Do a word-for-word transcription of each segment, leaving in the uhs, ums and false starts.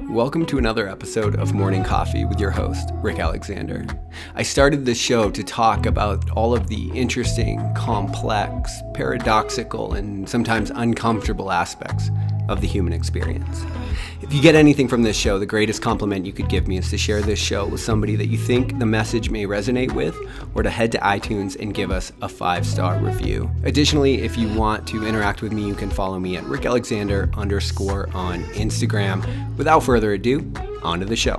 Welcome to another episode of Morning Coffee with your host, Rick Alexander. I started this show to talk about all of the interesting, complex, paradoxical, and sometimes uncomfortable aspects of the human experience. If you get anything from this show, the greatest compliment you could give me is to share this show with somebody that you think the message may resonate with, or to head to iTunes and give us a five-star review. Additionally, if you want to interact with me, you can follow me at Rick Alexander underscore on Instagram. Without further ado, on to the show.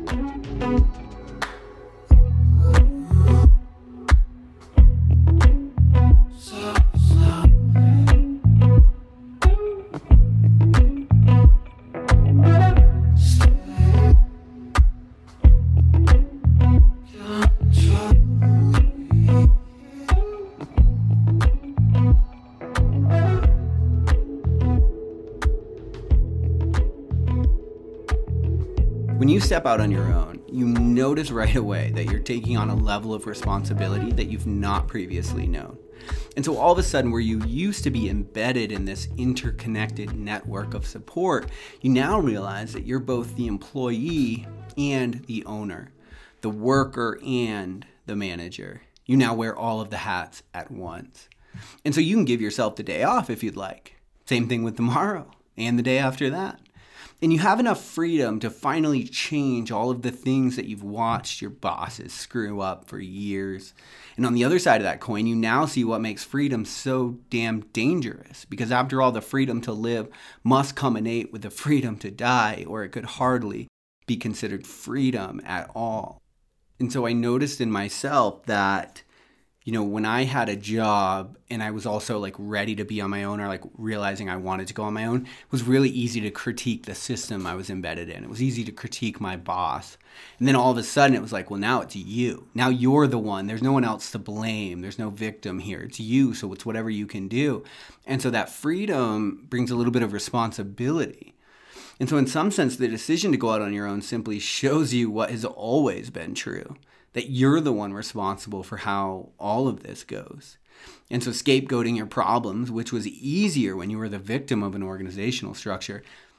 When you step out on your own, you notice right away that you're taking on a level of responsibility that you've not previously known. And so all of a sudden, where you used to be embedded in this interconnected network of support, you now realize that you're both the employee and the owner, the worker and the manager. You now wear all of the hats at once. And so you can give yourself the day off if you'd like. Same thing with tomorrow and the day after that. And you have enough freedom to finally change all of the things that you've watched your bosses screw up for years. And on the other side of that coin, you now see what makes freedom so damn dangerous. Because after all, the freedom to live must culminate with the freedom to die, or it could hardly be considered freedom at all. And so I noticed in myself that, you know, when I had a job and I was also like ready to be on my own, or like realizing I wanted to go on my own, it was really easy to critique the system I was embedded in. It was easy to critique my boss. And then all of a sudden it was like, well, now it's you. Now you're the one. There's no one else to blame. There's no victim here. It's you. So it's whatever you can do. And so that freedom brings a little bit of responsibility. And so in some sense, the decision to go out on your own simply shows you what has always been true, that you're the one responsible for how all of this goes. And so scapegoating your problems, which was easier when you were the victim of an organizational structure,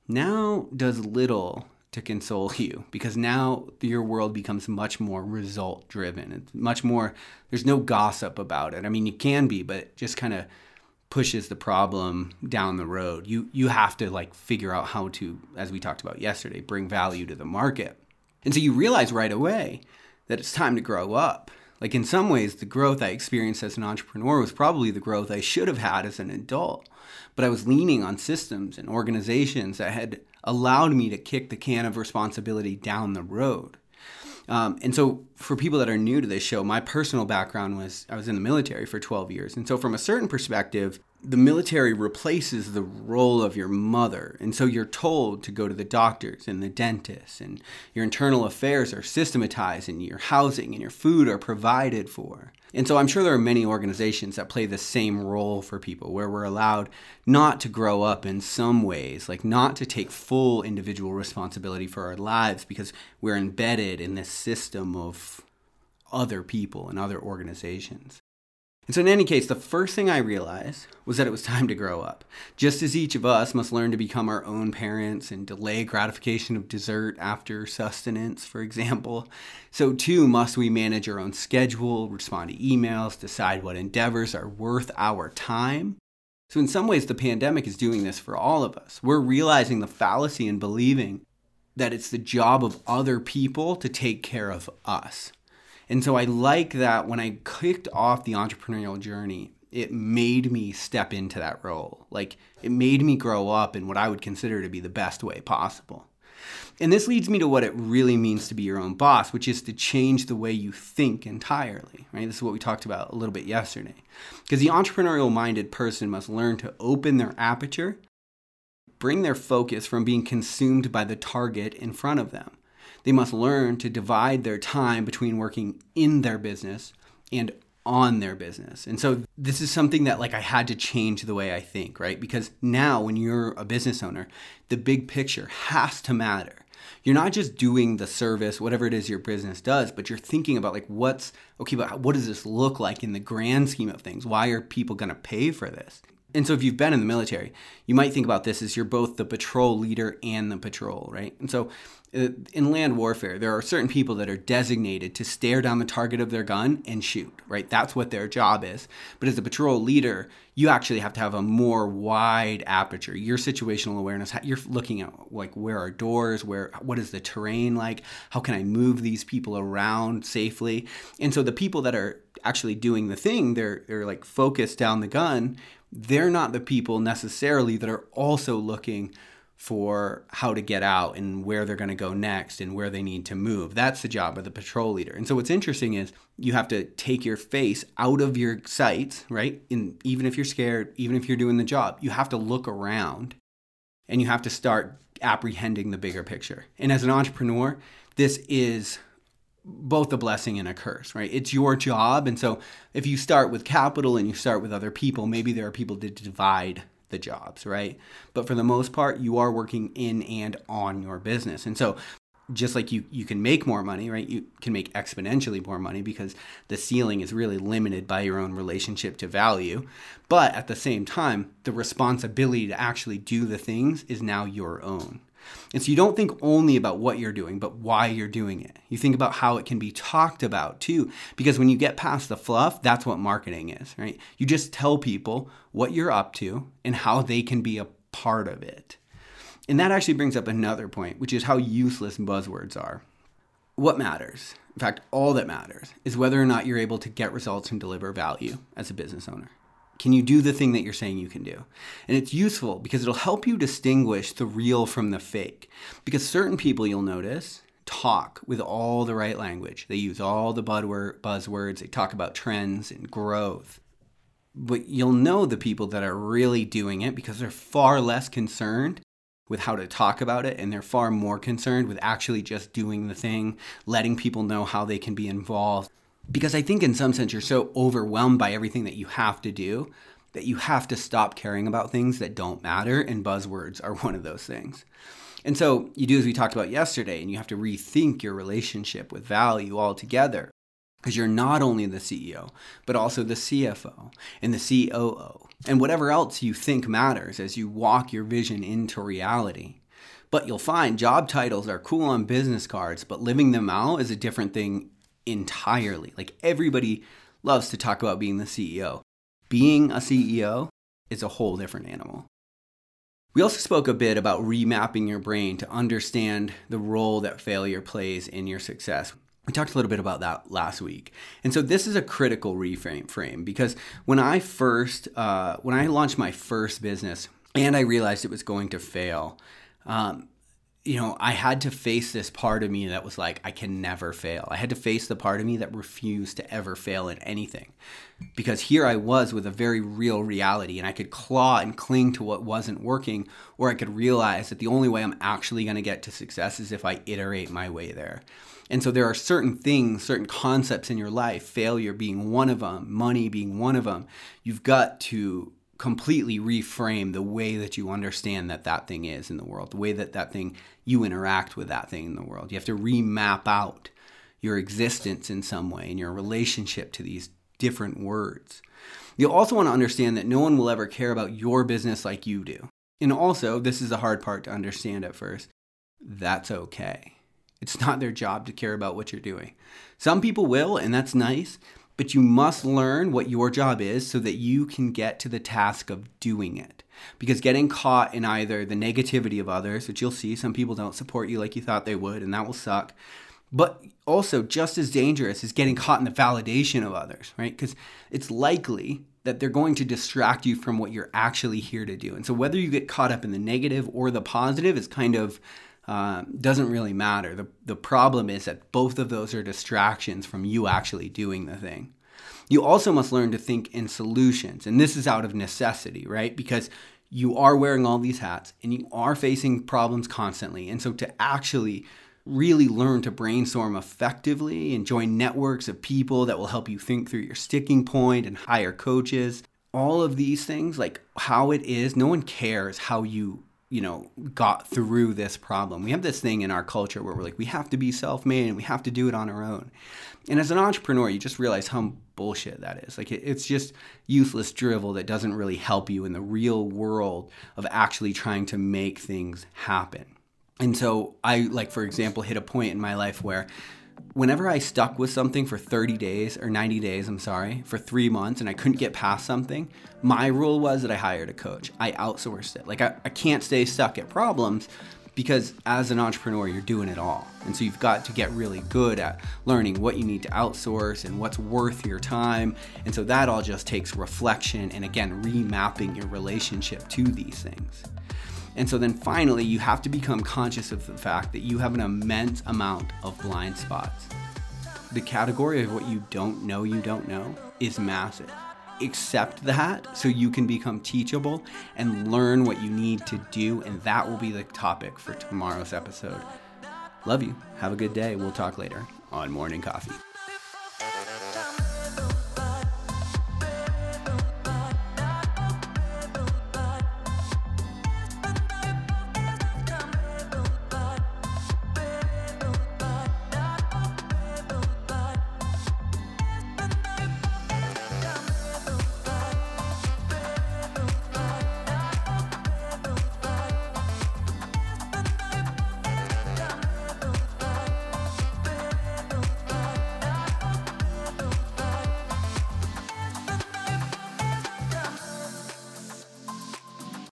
now does little to console you, because now your world becomes much more result driven. It's much more, there's no gossip about it. I mean, you can be, but it just kind of pushes the problem down the road. You you have to like figure out how to, as we talked about yesterday, bring value to the market. And so you realize right away that it's time to grow up. Like in some ways, the growth I experienced as an entrepreneur was probably the growth I should have had as an adult. But I was leaning on systems and organizations that had allowed me to kick the can of responsibility down the road. Um, and so for people that are new to this show, my personal background was I was in the military for twelve years. And so from a certain perspective, the military replaces the role of your mother. And so you're told to go to the doctors and the dentists, and your internal affairs are systematized, and your housing and your food are provided for. And so I'm sure there are many organizations that play the same role for people, where we're allowed not to grow up in some ways, like not to take full individual responsibility for our lives, because we're embedded in this system of other people and other organizations. And so in any case, the first thing I realized was that it was time to grow up. Just as each of us must learn to become our own parents and delay gratification of dessert after sustenance, for example, so too must we manage our own schedule, respond to emails, decide what endeavors are worth our time. So in some ways, the pandemic is doing this for all of us. We're realizing the fallacy in believing that it's the job of other people to take care of us. And so I like that when I kicked off the entrepreneurial journey, it made me step into that role. Like it made me grow up in what I would consider to be the best way possible. And this leads me to what it really means to be your own boss, which is to change the way you think entirely, right? This is what we talked about a little bit yesterday. Because the entrepreneurial-minded person must learn to open their aperture, bring their focus from being consumed by the target in front of them. They must learn to divide their time between working in their business and on their business. And so this is something that like I had to change the way I think, right? Because now when you're a business owner, the big picture has to matter. You're not just doing the service, whatever it is your business does, but you're thinking about like what's, okay, but what does this look like in the grand scheme of things? Why are people going to pay for this? And so if you've been in the military, you might think about this as you're both the patrol leader and the patrol, right? And so uh, in land warfare, there are certain people that are designated to stare down the target of their gun and shoot, right? That's what their job is. But as a patrol leader, you actually have to have a more wide aperture. Your situational awareness, you're looking at like, where are doors, where, what is the terrain like? How can I move these people around safely? And so the people that are actually doing the thing, they're, they're like focused down the gun. They're not the people necessarily that are also looking for how to get out and where they're going to go next and where they need to move. That's the job of the patrol leader. And so what's interesting is you have to take your face out of your sights, right? And even if you're scared, even if you're doing the job, you have to look around and you have to start apprehending the bigger picture. And as an entrepreneur, this is both a blessing and a curse, right? It's your job. And so if you start with capital and you start with other people, maybe there are people to divide the jobs, right? But for the most part, you are working in and on your business. And so just like you, you can make more money, right? You can make exponentially more money because the ceiling is really limited by your own relationship to value. But at the same time, the responsibility to actually do the things is now your own. And so you don't think only about what you're doing, but why you're doing it. You think about how it can be talked about too, because when you get past the fluff, that's what marketing is, right? You just tell people what you're up to and how they can be a part of it. And that actually brings up another point, which is how useless buzzwords are. What matters, in fact, all that matters, is whether or not you're able to get results and deliver value as a business owner. Can you do the thing that you're saying you can do? And it's useful because it'll help you distinguish the real from the fake. Because certain people, you'll notice, talk with all the right language. They use all the buzzwords. They talk about trends and growth. But you'll know the people that are really doing it because they're far less concerned with how to talk about it, and they're far more concerned with actually just doing the thing, letting people know how they can be involved. Because I think in some sense you're so overwhelmed by everything that you have to do that you have to stop caring about things that don't matter, and buzzwords are one of those things. And so you do as we talked about yesterday, and you have to rethink your relationship with value altogether, because you're not only the C E O, but also the C F O and the C O O, and whatever else you think matters as you walk your vision into reality. But you'll find job titles are cool on business cards, but living them out is a different thing entirely. Like, everybody loves to talk about being the C E O. Being a C E O is a whole different animal. We also spoke a bit about remapping your brain to understand the role that failure plays in your success. We talked a little bit about that last week. And so this is a critical reframe frame because when I first, uh, when I launched my first business and I realized it was going to fail, um, you know, I had to face this part of me that was like, I can never fail. I had to face the part of me that refused to ever fail at anything. Because here I was with a very real reality, and I could claw and cling to what wasn't working, or I could realize that the only way I'm actually going to get to success is if I iterate my way there. And so there are certain things, certain concepts in your life, failure being one of them, money being one of them, you've got to completely reframe the way that you understand that that thing is in the world, the way that that thing, you interact with that thing in the world. You have to remap out your existence in some way and your relationship to these different words. You'll also want to understand that no one will ever care about your business like you do. And also, this is the hard part to understand at first, that's okay. It's not their job to care about what you're doing. Some people will, and that's nice. But you must learn what your job is so that you can get to the task of doing it. Because getting caught in either the negativity of others, which you'll see, some people don't support you like you thought they would, and that will suck. But also just as dangerous is getting caught in the validation of others, right? Because it's likely that they're going to distract you from what you're actually here to do. And so whether you get caught up in the negative or the positive is kind of Uh, doesn't really matter. The, the problem is that both of those are distractions from you actually doing the thing. You also must learn to think in solutions. And this is out of necessity, right? Because you are wearing all these hats and you are facing problems constantly. And so to actually really learn to brainstorm effectively and join networks of people that will help you think through your sticking point and hire coaches, all of these things, like how it is, no one cares how you you know, got through this problem. We have this thing in our culture where we're like, we have to be self-made and we have to do it on our own. And as an entrepreneur, you just realize how bullshit that is. Like, it, it's just useless drivel that doesn't really help you in the real world of actually trying to make things happen. And so I, like, for example, hit a point in my life where whenever I stuck with something for thirty days or ninety days, I'm sorry, for three months and I couldn't get past something, my rule was that I hired a coach. I outsourced it. Like, I, I can't stay stuck at problems because as an entrepreneur, you're doing it all. And so you've got to get really good at learning what you need to outsource and what's worth your time. And so that all just takes reflection and, again, remapping your relationship to these things. And so then finally, you have to become conscious of the fact that you have an immense amount of blind spots. The category of what you don't know you don't know is massive. Accept that so you can become teachable and learn what you need to do, and that will be the topic for tomorrow's episode. Love you. Have a good day. We'll talk later on Morning Coffee.